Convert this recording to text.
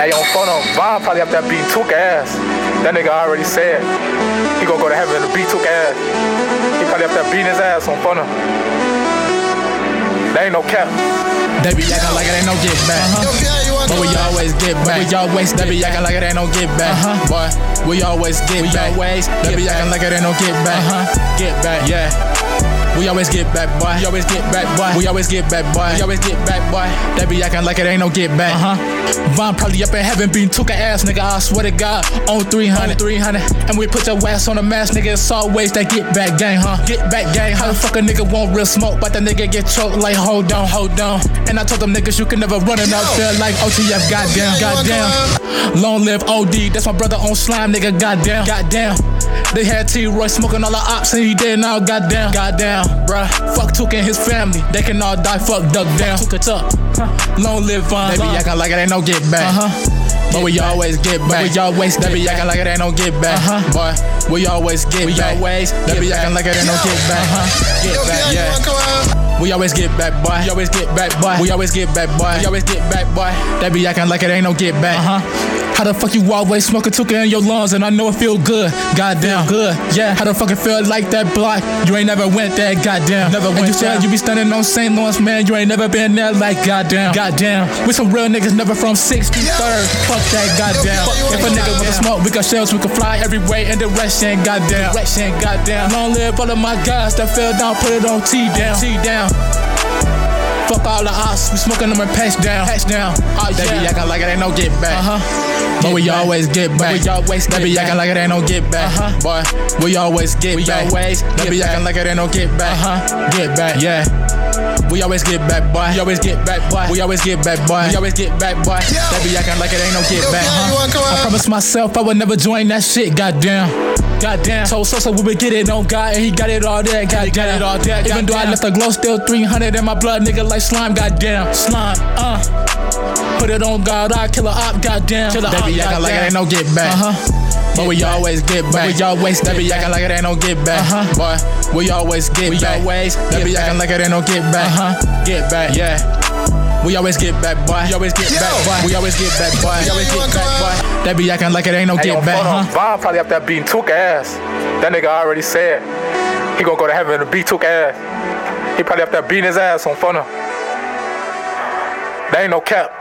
Hey, on phone on Von probably up there beating Took ass. That nigga already said he gonna go to heaven and beat Took ass. He probably up there beating his ass on phone. That ain't no cap. They be acting like it ain't no get back. But we always get back. They be acting like it ain't no get back. Boy, we always get back. They be acting like it ain't no get back. Get back, yeah. We always get back, boy. We always get back, boy. We always get back, boy. We always get back, boy. They be acting like it ain't no get back. Von probably up in heaven beating Took ass, nigga. I swear to God, on 300. And we put your ass on the mask, nigga. It's always that get back gang, Get back gang. How the fuck a nigga want real smoke, but the nigga get choked like hold on. And I told them niggas you can never run it out there like OTF, goddamn. Long live OD, that's my brother on slime, nigga. Goddamn. They had T-Roy smoking all the ops and he dead now, goddamn, bruh. Fuck Took and his family, they can all die, fuck Duck down. Took it up, long live Von. They be acting like it ain't no get back, but we always get back. They be acting like it ain't no get back, boy. We always get back. They be acting like it ain't no get back, get back, yeah. We always get back, boy. We always get back, boy. We always get back, boy. We always get back, boy. They be acting like it ain't no get back. How the fuck you always smoking Took in your lungs and I know it feel good, goddamn good, yeah. How the fuck it feel like that block? You ain't never went there, goddamn. Never went. And you said you be standing on St. Lawrence, man. You ain't never been there, like goddamn. We some real niggas, never from 63rd. Fuck that, goddamn. If a nigga wanna smoke, we got shells, we can fly every way in direction, goddamn. Long live all of my guys that fell down, put it on T down. Fuck all the ops, we smoking them and patch down. Oh, they be acting like it ain't no get back. But we always get back. They be acting like it ain't no get back. Boy, we always get back. They be acting like it ain't no get back. Get back, yeah. We always get back, boy. We always get back, boy. We always get back, boy. We always get back, boy. They be acting like it ain't no get back. I promised myself I would never join that shit, goddamn. Told Sosa we would get it on God and he got it all there, goddamn. Even though I left the glow, still 300 in my blood, nigga, like slime, goddamn. Put it on God, I kill a op, goddamn. They be acting like it ain't no get back. But we always get back. They be acting like it ain't no get back. Boy, we always get back. They be acting like it ain't no get back. Get back, yeah. We always get back, boy. We always get back, boy. We always get back, boy. We always get back, boy. They be acting like it ain't no get back, Von probably up there beating Took ass. That nigga already said he gonna go to heaven and beat Took ass. He probably up there beating his ass on phone. That ain't no cap.